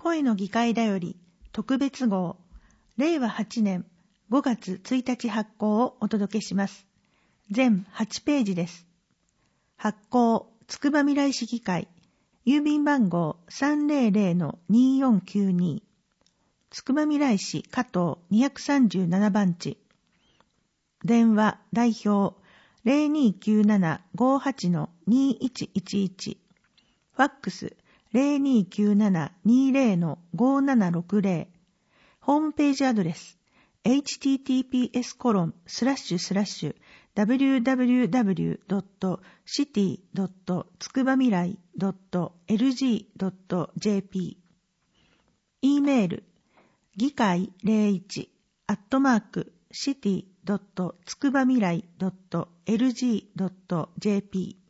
声の議会だより特別号令和8年5月1日発行をお届けします。全8ページです。発行つくばみらい市議会郵便番号 300-2492 つくばみらい市加藤237番地電話代表 0297-58-2111 ファックス 0297-20-5760 ホームページアドレス https://www.city.tsukubamirai.lg.jp E メール議会01@city.tsukubamirai.lg.jp